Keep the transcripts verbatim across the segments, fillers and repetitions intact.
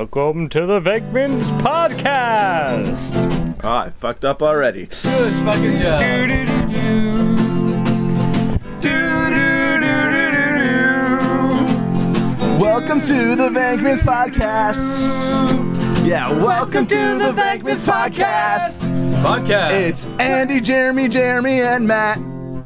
Welcome to the Venkmans Podcast. Oh, I fucked up already. Good fucking job. Welcome to the Venkmans Podcast. Yeah, welcome to the Venkmans Podcast. Podcast. It's Andy, Jeremy, Jeremy, and Matt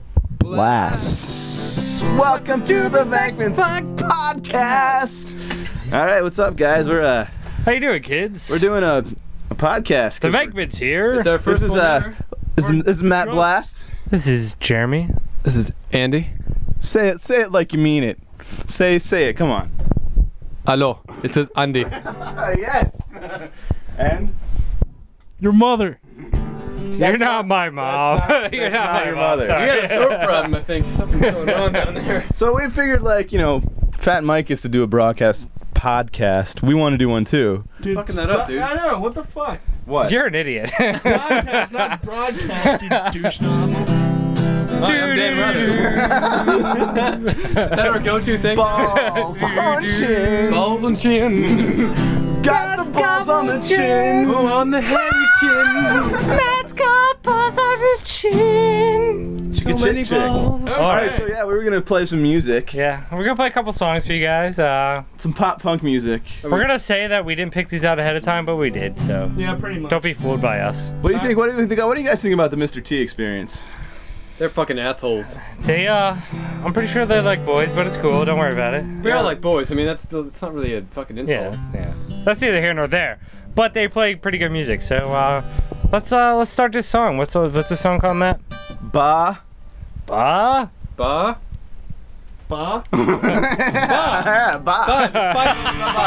Blass. Welcome to the Venkmans Podcast. All right, what's up, guys? We're uh, How you doing, kids? we're doing a, a podcast. The Venkmans here. It's our first This is one uh, ever. this is, this is Matt Blast. This is Jeremy. This is Andy. Say it, say it like you mean it. Say, say it. Come on. Hello. It says Andy. Yes. And Your mother. You're That's not, not- my mom. that's not- You're that's not, not my your mom. mother. Sorry. You got a throat problem, I think. Something's going on down there. so we figured, like, you know, Fat Mike is to do a broadcast podcast. We want to do one too. Dude, fucking that up, dude. I know, what the fuck? What? You're an idiot. Podcast, not broadcast, you douche nozzle. I'm Dan Rudder. Is that our go-to thing? Balls on chin. Balls on chin. Got the balls on the chin. Oh, on the hairy chin. Matt's got balls on his chin. Chick a chick chick. balls. All right, so yeah, we were gonna play some music, Yeah, we're gonna play a couple songs for you guys. Uh, some pop punk music. we're gonna say that we didn't pick these out ahead of time, but we did. So Yeah, pretty much. don't be fooled by us. What do you think? What do you think? What do you guys think about the Mister T experience? They're fucking assholes. They, uh, I'm pretty sure they're like boys, but it's cool. Don't worry about it. We are like boys. I mean, that's still, it's not really a fucking insult. Yeah, yeah. That's neither here nor there. But they play pretty good music. So uh, let's uh, let's start this song. What's uh, what's the song called, Matt? Ba. Ba. Ba? Ba? Ba. Ba. It's fine.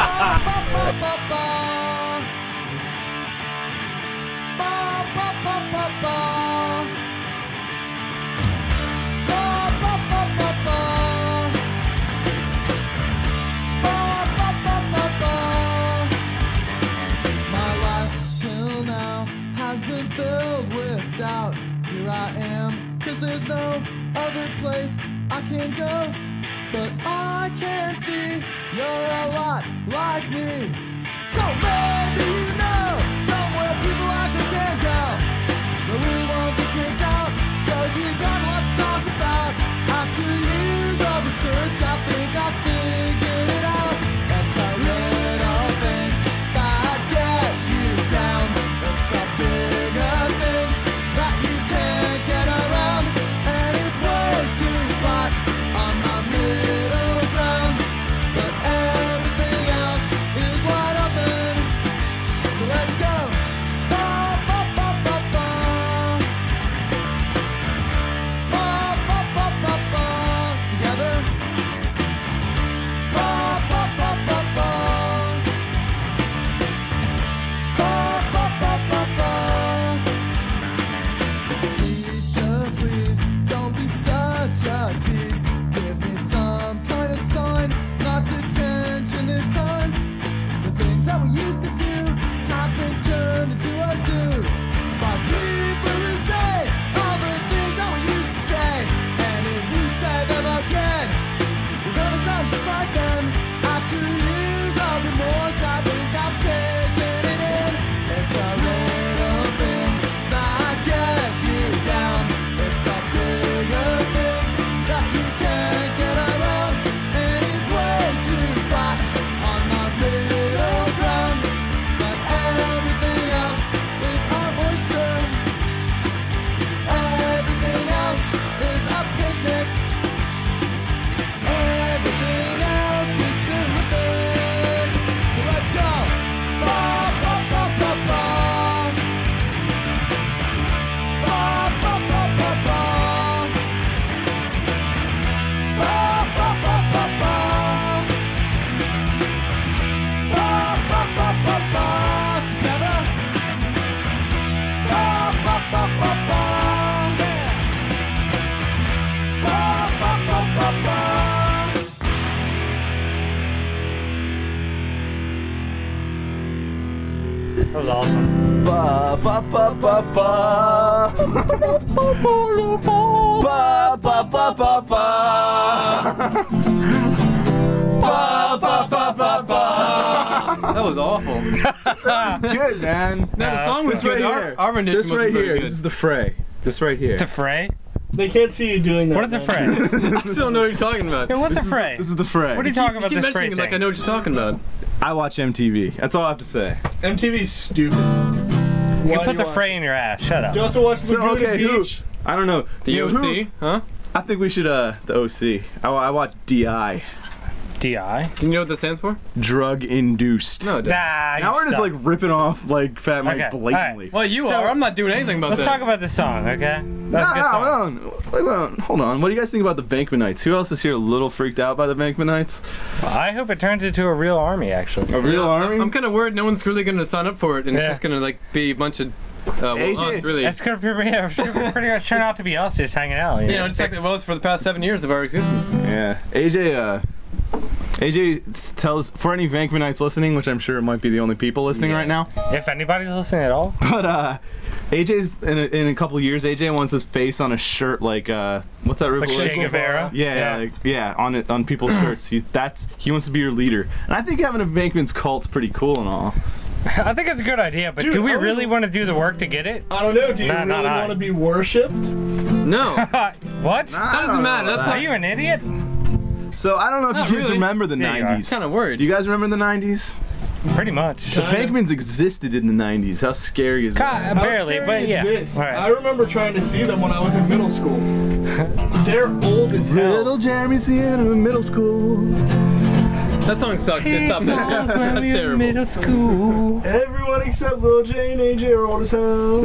My life till now has been filled with doubt. Here I am, cause there's no other place I can go. But I can see you're a lot like me. So maybe you know somewhere people like us can go. But we won't get kicked out, cause we got what to talk about. After years of research, I think I figured it out. That's the little things that gets you down. It's the bigger things that you can't get around. And it's way too flat on my middle ground. But everything else is wide open. So let's go. Ba, ba, ba, ba, ba. Ba, ba, ba, ba, ba. Together. Ba, ba, ba, ba, ba. Ba, ba, ba, ba, ba. Teacher, please don't be such a tease. Give me some kind of sign, not detention this time. The things that we used to do have been turned into a zoo by people who say all the things that we used to say. And if we say them again, we're gonna sound just like them. After years of remorse, I think I've taken it in. It's the little things that gets you down. It's the bigger things that you can't get around. And it's way too flat on the middle ground. But everything else is our oyster. Everything else is a picnic. Everything else is terrific. So let's go. Ba, ba, ba, ba, ba. Ba, ba, ba, ba, ba. Ba, ba, ba, ba, ba. Ba, ba, ba, ba, ba. Together. Ba, ba, ba, ba, ba. Ba, ba, ba, ba, ba. That was awesome. Ba ba ba ba ba. Ba ba ba ba ba. Ba ba ba, ba, ba, ba. That was awful. Good, man. No, the Uh, song was This good. right Our, here. our rendition This wasn't right very here. good. This is the fray. This right here. The fray? They can't see you doing that. What is a man. fray? I still don't know what you're talking about. Yeah, what's This a is fray? The, this is the fray. What are you You talking keep about this fray mentioning it thing? like I know what you're talking about. I watch M T V. That's all I have to say. M T V's stupid. You Why put do the fray in your ass. Shut up. You also watch So, Laguna okay, who? Beach. I don't know. The You know, O C, who- huh? I think we should, uh, the O C. I, I watch D I. D I? Do you know what that stands for? Drug induced. No, it doesn't. Nah, you Now we're just suck. like ripping off like Fat Mike Okay, blatantly. Well, you So- are. I'm not doing anything about Let's that. talk about this song, okay? No, That's a good song. no, hold on. Hold on. What do you guys think about the Bankman Nights? Who else is here a little freaked out by the Bankman Nights? I hope it turns into a real army, actually. A real Yeah, army? I'm kind of worried no one's really going to sign up for it, and Yeah. it's just going to like be a bunch of uh, well, A J, us really. It's gonna be, yeah, it's gonna pretty much turn out to be us just hanging out. You You know? know, just like it was for the past seven years of our existence. Yeah. A J, uh, A J tells, for any Bankmanites listening, which I'm sure it might be the only people listening Yeah. right now, If anybody's listening at all. but uh, A J's, in a, in a couple of years, A J wants his face on a shirt like, uh, what's that Like revolution? Che Guevara? Yeah, yeah, like, yeah, on it, on people's shirts. He's that's he wants to be your leader, and I think having a Bankman's cult's pretty cool and all. I think it's a good idea, but Dude, do we I was- really want to do the work to get it? I don't know. Do you Nah, nah, really nah. want to be worshipped? No, What? that doesn't matter. That's Are not. you an idiot? So I don't know if Not you kids really. remember the Yeah, you are. nineties. Kind of worried. Do you guys remember the nineties? Pretty much. The Kinda. Bankmans existed in the nineties. How scary is Ca- that? How Barely, scary but is yeah. this? All right. I remember trying to see them when I was in middle school. They're old as hell. Little Jeremy's in middle school. That song sucks. Just stop that. That's terrible. Middle school. Everyone except Lil J and A J are old as hell.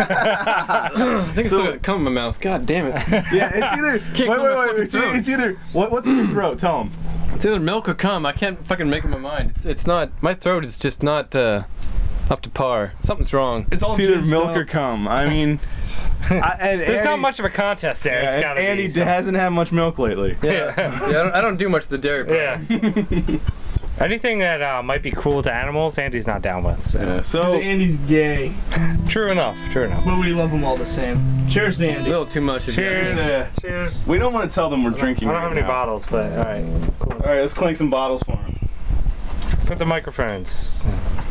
I think it's So- still got cum in my mouth. God damn it. Yeah, it's either. Can't wait, clear my wait, wait. fucking It's either, throat. it's either. What, what's in your throat? Tell him. It's either milk or cum. I can't fucking make up my mind. It's it's not. My throat is just not uh, up to par. Something's wrong. It's all It's either juiced milk up. or cum. I mean, I, and There's Andy, not much of a contest there. Yeah, It's and gotta Andy be. d- so- hasn't had much milk lately. Yeah. yeah. I don't, I don't do much of the dairy Yeah. products. Anything that uh, might be cruel to animals, Andy's not down with. So. Yeah, Because so Andy's gay, True enough. True enough. but we love them all the same. Cheers to A Andy. little too much. if you Cheers. ask me. Yeah. Cheers. we don't want to tell them we're I drinking. don't have right any now. bottles, but all right. Cool. All right, let's clink some bottles for him. Put the microphones.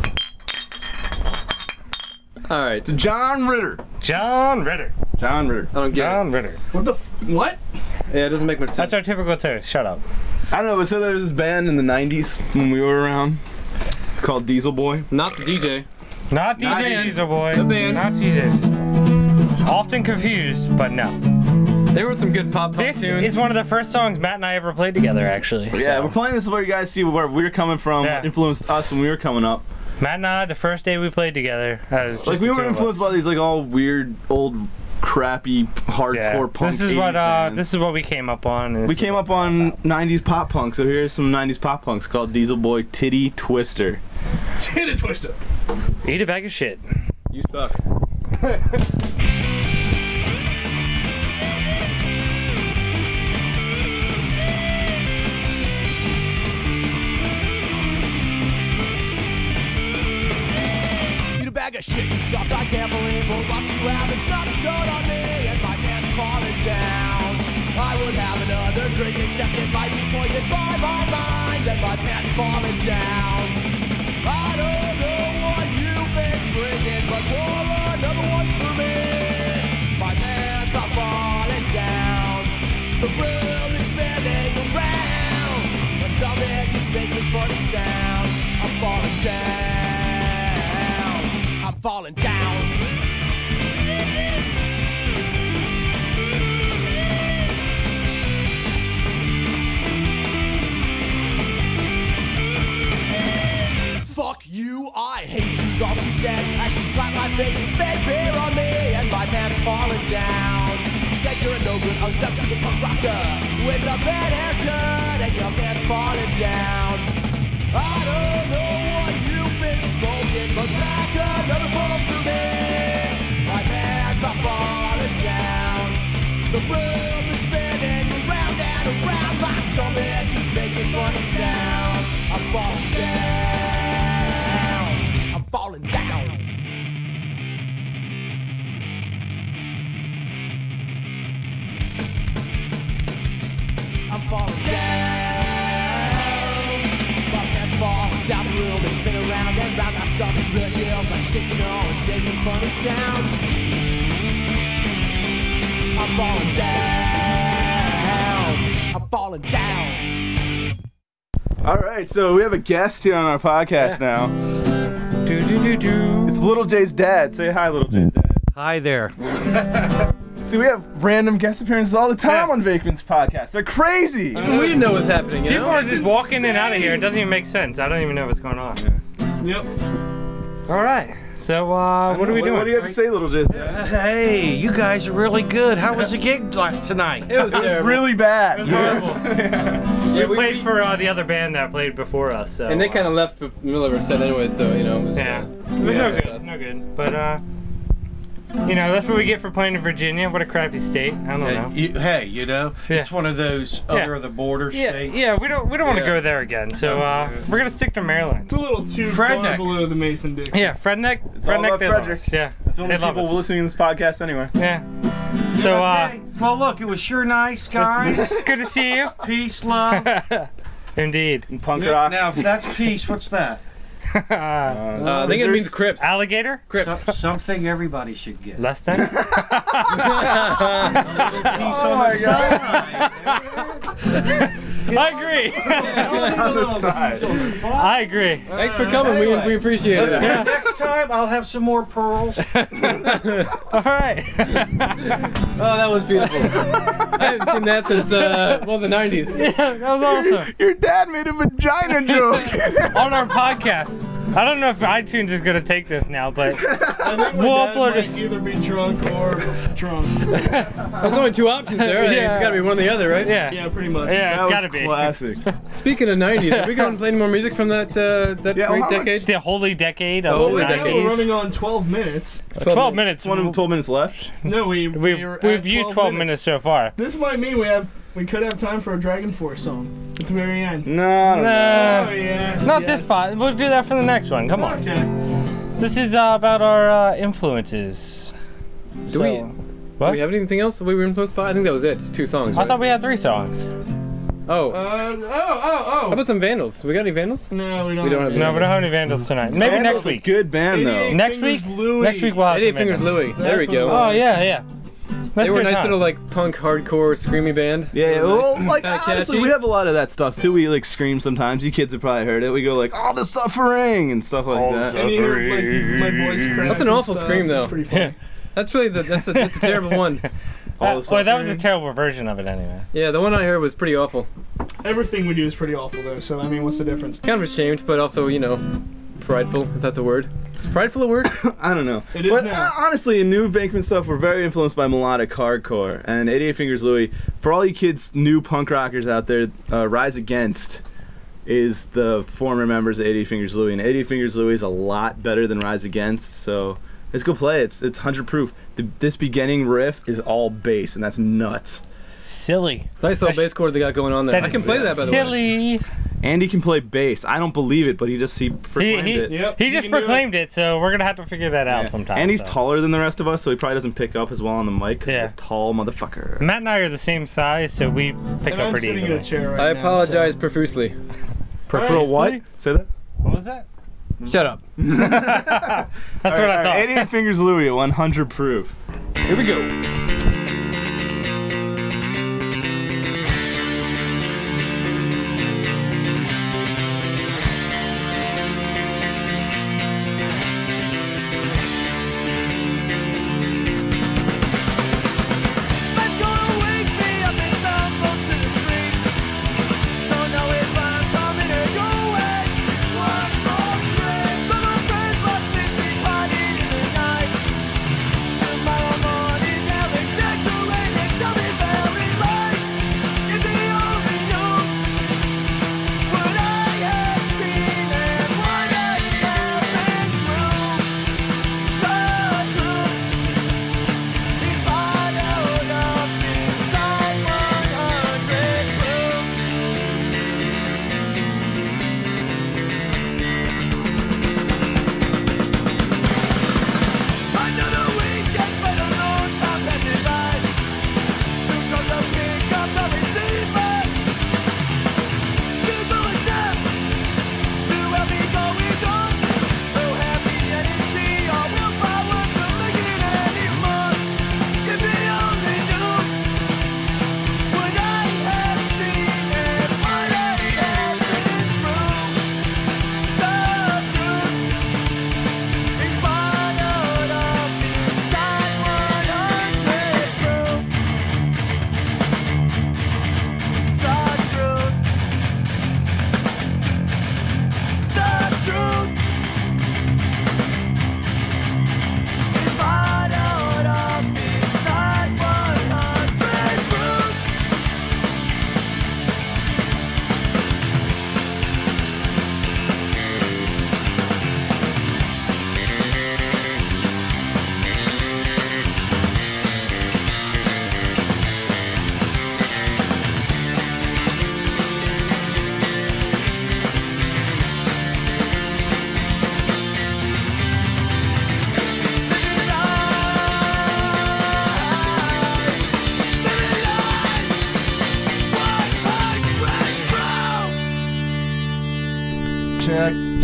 All right. To John Ritter. John Ritter. John Ritter. I don't get John Ritter. What the? F- what? it. Yeah, it doesn't make much sense. That's our typical toast. Shut up. I don't know, but so there was this band in the nineties when we were around called Diesel Boy. Not the D J. Not D J Not the- Diesel Boy. the band. Not D J. Often confused, but no. They wrote some good pop punk This tunes. is one of the first songs Matt and I ever played together, actually. Yeah, so. we're playing this where you guys see where we're coming from, Yeah. what influenced us when we were coming up. Matt and I, the first day we played together, uh, it was just Like we the were two of influenced us. by these like all weird, old, crappy, hardcore Yeah. punk. This is what eighties uh, bands. this is what we came up on. and this We is came what- up on nineties pop punk, so here's some nineties pop punks called Diesel Boy Titty Twister. Hit it, Twister. Eat a bag of shit. You suck. Eat a bag of shit, you suck. I can't believe what luck you have. It's not a stone on me, and my pants falling down. I would have another drink, except it might be poisoned by my mind, and my pants falling down. I don't know what you've been drinking, but pour another one for me. My pants are falling down. The room is spinning around. My stomach is making funny sounds. I'm falling down. I'm falling down. Fuck you, I hate you's all she said as she slapped my face and spit beer on me and my pants falling down. She said you're a no good unduck to the punk rocker with a bad haircut and your pants falling down. I don't know what you've been smoking, but back another pull through me. My pants are falling down. The room is spinning around and around. My stomach is making funny sounds. I'm falling down. I'm falling down. I'm falling down. Round my stuff in the hills, like shaking all and making funny sounds. I'm falling down. I'm falling down. All right, so we have a guest here on our podcast now. Do do do do. It's Little J's dad. Say hi, Little J's dad. Hi there. See, we have random guest appearances all the time Yeah. on Vakeman's podcast. They're crazy. We didn't know what was happening, you People know? are just walking in and out of here. It doesn't even make sense. I don't even know what's going on. Yep. All right. So, uh, what are we doing? What do you have to say, Little J's dad? Hey, you guys are really good. How was the gig like tonight? It was It was terrible. really bad. horrible. Yeah, we played for uh, the other band that played before us. So, And they uh, kind of left in the middle of our set anyway, so, you know, it was, Yeah. uh, It was no yeah. good. No good. But, uh, you know, that's what we get for playing in Virginia. What a crappy state. I don't Hey, know. you, hey, you know, Yeah. it's one of those Yeah. other the border Yeah, states. yeah, we don't we don't want to Yeah. go there again. So uh, we're gonna stick to Maryland. It's a little too far Fredneck. below the Mason Dixon. Yeah, Fredneck. It's all Fredneck, about they love Frederick. us. Yeah, That's the only they love people us. listening to this podcast anyway. Yeah. So uh, Okay. Well, look, it was sure nice, guys. good to see you. Peace, love. Indeed. And punk rock. Now, if that's peace, what's that? uh, Uh, I think it scissors. means Crips. alligator. Crips. So- something everybody should get. Less than. Peace Oh on my the God. side. I agree. On the side. I agree. Thanks for coming. We, we appreciate it. Yeah. Next time, I'll have some more pearls. All right. Oh, that was beautiful. I haven't seen that since, uh, well, the nineties. Yeah, that was awesome. Your dad made a vagina joke. On our podcast. I don't know if iTunes is gonna take this now, but we'll upload Might it. either be drunk or drunk. There's only two options there. I think Yeah. It's gotta be one or the other, right? Yeah. Yeah, pretty much. Yeah, That it's was gotta be. classic. Speaking of nineties, are we going to play any more music from that uh, that Yeah, great how much- decade? The holy decade of The holy the Right now decade. we're nineties. running on twelve minutes. twelve minutes. One of twelve minutes left. No, we We've, we're at we've used twelve minutes so far. This might mean we have we could have time for a Dragon Force song at the very end. No, I don't know. Nah, Oh yes. not yes. this spot. We'll do that for the next one. Come on. Okay. This is uh, about our uh, influences. Do So- we- What? Do we have anything else that we were influenced by? I think that was it. Just two songs. I Right? thought we had three songs. Oh. Uh, oh, oh, How oh. about some Vandals? We got any Vandals? No, we don't. We don't have No, we don't have any Vandals tonight. Maybe Vandals next a week. Good band though. Eighty-eight Next Fingers week? Louie. Next week we'll have Eighty some Fingers Vandals. Louie. There we That's go. what- Oh yeah, yeah. That's They were a good nice time. little like punk, hardcore, screamy band. Yeah, yeah. They were Well, nice. like Kinda honestly, catchy. we have a lot of that stuff too. We like scream sometimes. You kids have probably heard it. We go like, "All the suffering" and stuff like All the that. And you hear like, my voice crack. That's an and awful stuff. scream, though. It's pretty funny. That's really the, that's a, that's a terrible one. All Uh, the well, that was a suffering. terrible version of it anyway. Yeah, the one I heard was pretty awful. Everything we do is pretty awful though. So I mean, what's the difference? Kind of ashamed, but also you know, prideful. If that's a word. Is prideful a word? I don't know. It is but now. uh, honestly, in new Bankman stuff, we're very influenced by melodic hardcore. And eighty-eight Fingers Louie, for all you kids, new punk rockers out there, uh, Rise Against is the former members of eighty-eight Fingers Louie. And eighty-eight Fingers Louie is a lot better than Rise Against. So let's go play it. It's, it's one hundred proof. The, this beginning riff is all bass, and that's nuts. Silly. Nice little That's- bass chord they got going on there. That I is can play that by the way. Silly. Andy can play bass. I don't believe it, but he just he He, proclaimed he, it. Yep, he you just can do it. proclaimed it. so we're gonna have to figure that out Yeah. sometime. And he's so. taller than the rest of us, so he probably doesn't pick up as well on the mic. 'Cause Yeah. he's a tall motherfucker. Matt and I are the same size, so we pick And up I'm pretty sitting in evenly. a chair right I now, apologize so- profusely. Prefer a what? Seriously? Say that. What was that? Shut up. That's what I thought. eighty-eight Fingers Louie at one hundred proof. Here we go. Let's go wake me up and stumble to the street. Don't know if I'm coming or going. One more drink. Some of my friends must be hiding in the night. Tomorrow morning, now they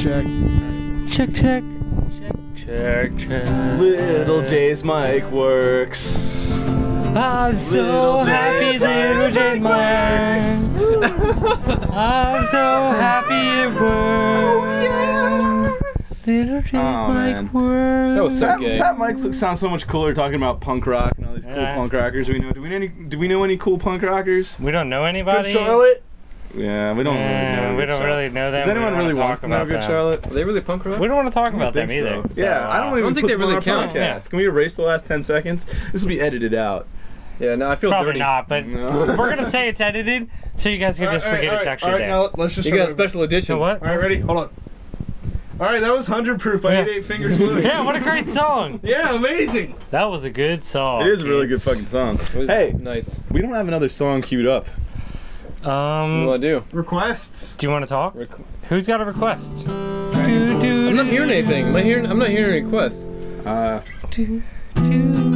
check. Check, check. Check, check, check. Little J's mic works. I'm so Little happy little J's works. I'm so happy it works. Little J's Oh, man. mic works. That was so That, gay. that mic sounds so much cooler talking about punk rock and all these cool Yeah. punk rockers we know. Do we know any? Do we know any cool punk rockers? We don't know anybody. Good Charlotte. Yeah, we don't Yeah, really know. we Good don't Charlotte. really know them. Does We anyone don't really wanna want talk to know about Good them. Charlotte? Are they really punk rock? We don't want to talk I don't about them think either. so. so, Yeah, I don't uh, even think put they them on really our count. podcast. Yeah. Can we erase the last ten seconds? This will be edited out. Yeah, no, I feel Probably dirty. not, but No. we're gonna say it's edited, so you guys can just forget it's actually all right, there. now let's just You start got a over. special edition. So what? All right, ready? Hold on. All right, that was one hundred Proof by Yeah. eighty-eight Fingers Louie. Yeah, what a great song. Yeah, amazing. That was a good song. It is a really good kids. fucking song. It was Hey, nice. we don't have another song queued up. What do you Um, want to do? Requests. do you want to talk? Rec- Who's got a request? Do, do, I'm not hearing anything. Am I hearing? I'm not hearing any requests. Uh, do, do,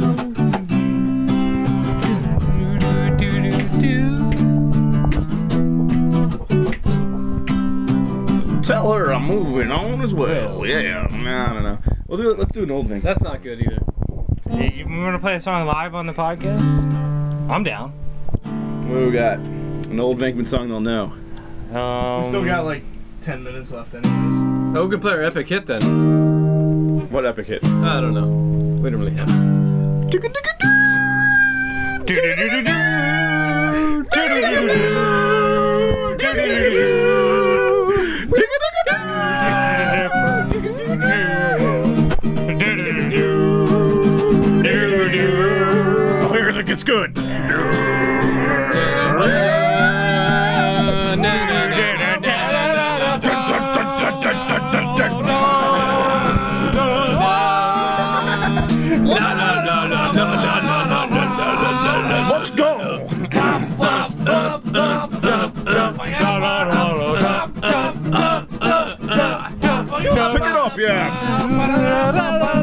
do, do, do, do. tell her I'm moving on as well. Yeah, nah, I don't know. We'll do it. Let's do an old thing. That's not good either. You, you want to play a song live on the podcast? I'm down. What do we got? An old Venkman song they'll know. Um, We still got like ten minutes left, anyways. Oh, we can play our epic hit then. What epic hit? I don't know. We don't really have it. do, do, do, do, do, do, do, do, do, do, do, do, do, do. Here's it gets good. Let's go. Pick it up, yeah.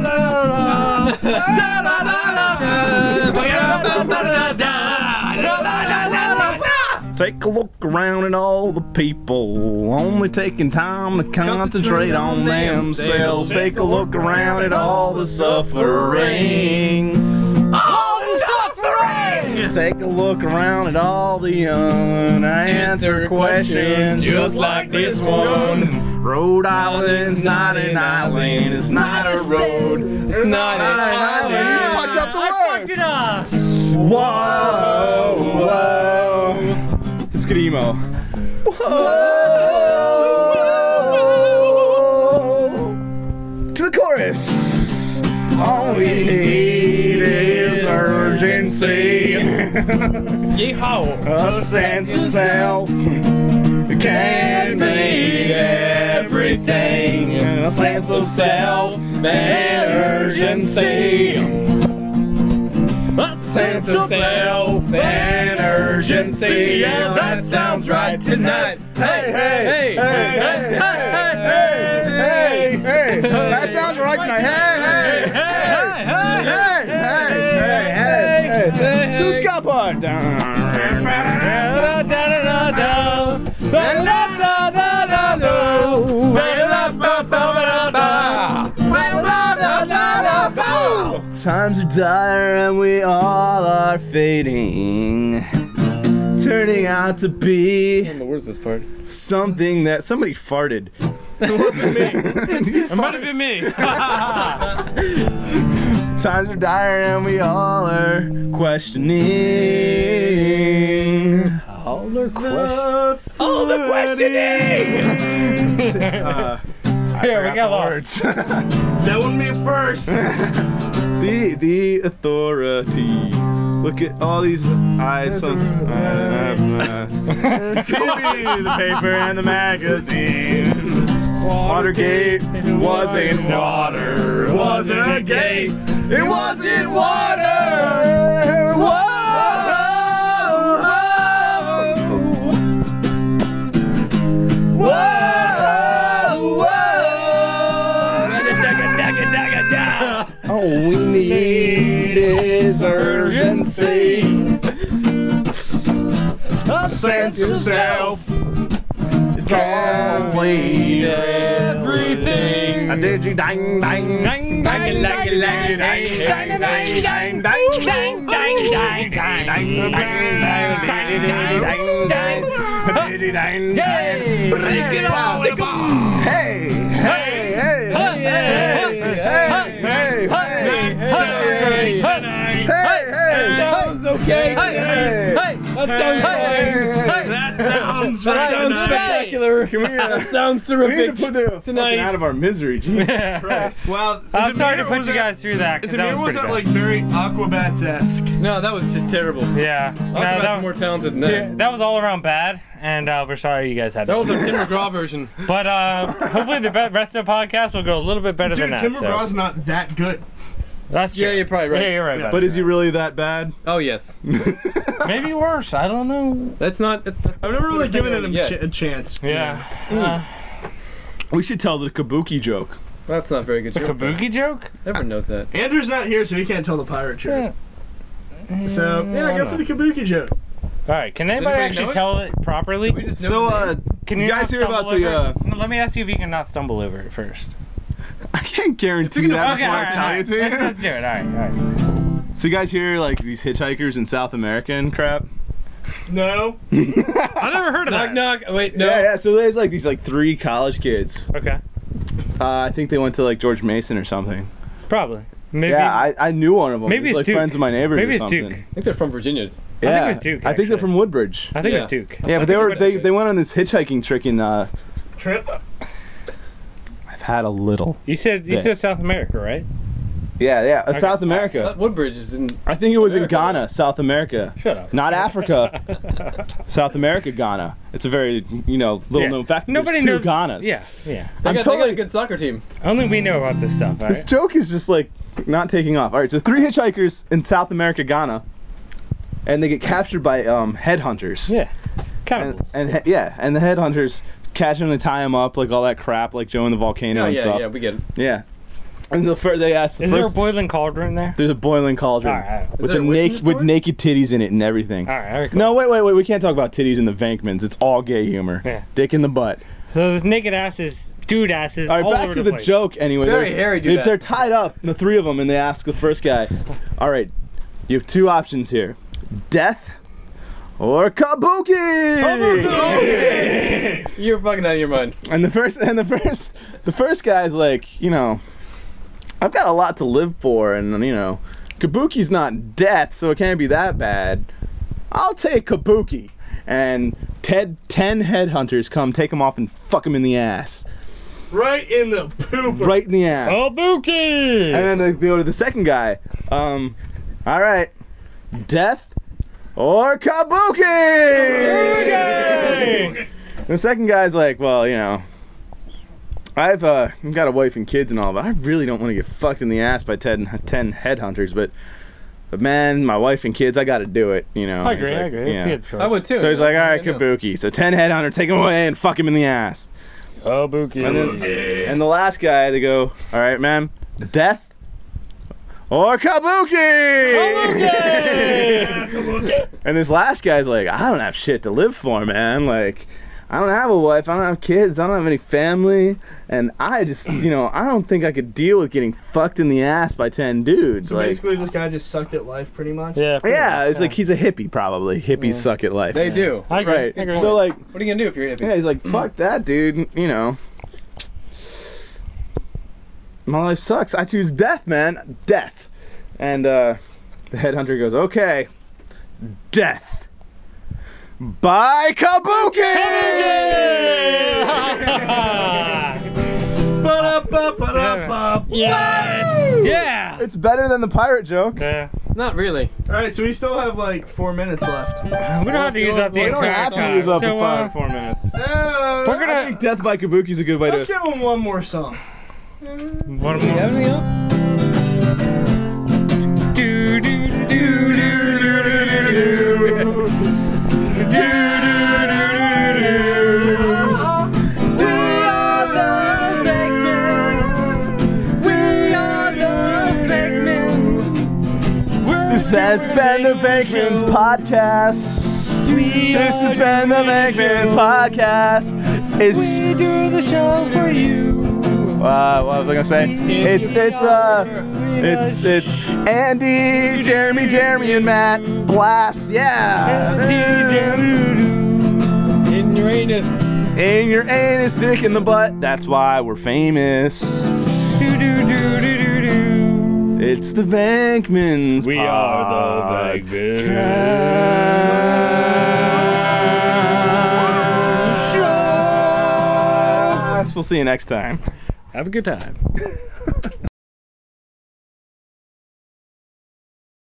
Take a look around at all the people, only taking time to concentrate on themselves. Take a look around at all the suffering. All the suffering! Take a look around at all the unanswered questions, just like this one. Rhode Island's not an island, it's not a road, It's not an island. You fucked up the I words. fucked it up. Whoa, whoa. Let's get emo. Whoa, to the chorus. All we need is urgency. Yeehaw! A sense of self can be everything. A sense of self and urgency. A sense of self and urgency. Yeah, that sounds right tonight. Hey, hey, hey, hey, hey, hey, hey, hey, hey. That sounds right tonight. Hey, hey, hey, hey, hey, hey, hey. To the ska part. Times are dire and we all are fading, turning out to be The worst this part. something that somebody farted. It might have been me. Times are dire and we all are questioning. All are questioning. All the questioning. uh, Here, we got lost. words. That wasn't me first. the the authority. Look at all these eyes. So, uh, uh, T V, the paper, and the magazines. Watergate wasn't water. It wasn't a gate. It wasn't water. Whoa. Whoa. All we need is urgency. A sense of self. A complete everything. A digi dang dang dang dang dang dang dang dang dang dang dang dang dang. Break it off, stick 'em. Hey, hey, hey, hey, hey, hey, hey, hey, hey. Sounds okay. Hey, That sounds fine. That sounds That sounds right. spectacular. Can we, uh, That sounds we need to terrific. put the Tonight. fucking out of our misery, Jesus Yeah. Christ. Well, I'm sorry to Zamir put was you at- guys through that. 'cause that Zamir was was pretty at bad. like very Aquabats-esque. No, that was just terrible. Yeah. No, Aquabats that, are more talented than yeah, that. that was all around bad, and uh, we're sorry you guys had That that. was our Tim McGraw version. But uh, hopefully the be- rest of the podcast will go a little bit better Dude, than that. Tim so. McGraw's not that good. That's true. Yeah, you're probably right. Yeah, you're right. Yeah. about But it. is he really that bad? Oh yes. Maybe worse. I don't know. That's not. That's. that's I've never really given it a, yet. ch- a chance. Yeah. Uh, We should tell the kabuki joke. That's not very good. the joke, kabuki joke? Everyone knows that. Andrew's not here, so he can't tell the pirate joke. Yeah. So, yeah, go for the kabuki joke. All right. Can anybody Anybody actually know it? tell it properly? We just know So, the uh, name. Can you you guys not hear about stumble the, over uh, it? No, let me ask you if you can not stumble over it first. I can't guarantee that Okay, before all I right, tell all you right. to Let's, you. let's do it. All right, all right. So you guys hear like these hitchhikers in South America and crap? No. I never heard of Knock that. knock. Wait, no. Yeah, yeah. So there's like these like three college kids. Okay. Uh, I think they went to like George Mason or something. Probably. Maybe. Yeah, I, I knew one of them. Maybe He was, it's like Duke. friends of my neighbors Maybe or it's something. Duke. I think they're from Virginia. Yeah, think it was Duke, I think they're actually. from Woodbridge. I think Yeah. it was Duke. Yeah, I but they think were it they, was- they went on this hitchhiking trick in. Uh, Trip. I've had a little. You said you Yeah. said South America, right? Yeah, yeah. Uh, Okay. South America. That Woodbridge is in. I think it was in America. Ghana, South America. Shut up. Not Africa. South America, Ghana. It's a very, you know, little Yeah. known fact. that Nobody there's two knows. Ghanas. Yeah, yeah. They I'm got, they totally- got a good soccer team. Only we know about this stuff. All This right? joke is just like not taking off. All right, so three hitchhikers in South America, Ghana, and they get captured by um, headhunters. Yeah. And, Cannibals. and he- yeah, and the headhunters catch them and tie them up, like all that crap, like Joe and the volcano Oh and yeah, stuff. yeah, we get it. Yeah. And the first they asked the Is there a first. boiling cauldron there? There's a boiling cauldron All right, all right. with there the a witch in naked the with story? naked titties in it and everything. All right, all right. Cool. No, wait, wait, wait. We can't talk about titties in the Vankmans. It's all gay humor. Yeah. Dick in the butt. So this naked asses, dude asses, All right, all back over to the, the place. joke anyway. Very They're- hairy they- dude They're asses. tied up, the three of them, and they ask the first guy, all right, you have two options here. Death or kabuki? You're fucking out of your mind. And the first and the first the first guy's like, you know, I've got a lot to live for, and you know, kabuki's not death, so it can't be that bad. I'll take kabuki. And Ted, ten headhunters come take him off and fuck him in the ass. Right in the poop. Right in the ass. Oh, Bookie! And then they go to the second guy. Um, all right, death or kabuki? Kabuki! The second guy's like, well, you know, I've uh, got a wife and kids and all, but I really don't want to get fucked in the ass by ten, ten headhunters. But, but man, my wife and kids, I got to do it. You know. I He's agree, like, I agree. you It's a know. good choice. I would too. So he's you like, know? all right, I know. kabuki. So ten headhunter, take him away and fuck him in the ass. Oh, Bookie. And then, and the last guy, they go, all right, man, death or kabuki? And this last guy's like, I don't have shit to live for, man. Like, I don't have a wife, I don't have kids, I don't have any family, and I just, you know, I don't think I could deal with getting fucked in the ass by ten dudes. So Like, basically, this guy just sucked at life, pretty much. Yeah. pretty yeah, much, it's like he's a hippie, probably. Hippies suck at life. They do. I agree. Right. I agree. So like, What are you gonna do if you're hippie? yeah, he's like, fuck that, dude. You know, my life sucks. I choose death, man. Death. And uh, the headhunter goes, okay, death. By kabuki! Ba-da-ba-ba-da-ba. yeah. Yeah. It's better than the pirate joke. Yeah. Not really. All right, so we still have like four minutes left. We don't have to use up the We don't entire have to time. use up so, the five, uh, four minutes. Uh, We're gonna- I think death by kabuki is a good way Let's to. give him one more song. One more. anything else? Do, do, do, do, This has been the Vankmans podcast. This has been the Vankmans podcast. It's We do the show for you. uh, what was I gonna say? It's it's uh, it's it's Andy, Jeremy, Jeremy, and Matt. Blast, yeah. In your anus. In your anus, dick in the butt. That's why we're famous. It's the Bankmans. We are the Bankmans. We'll see you next time. Have a good time.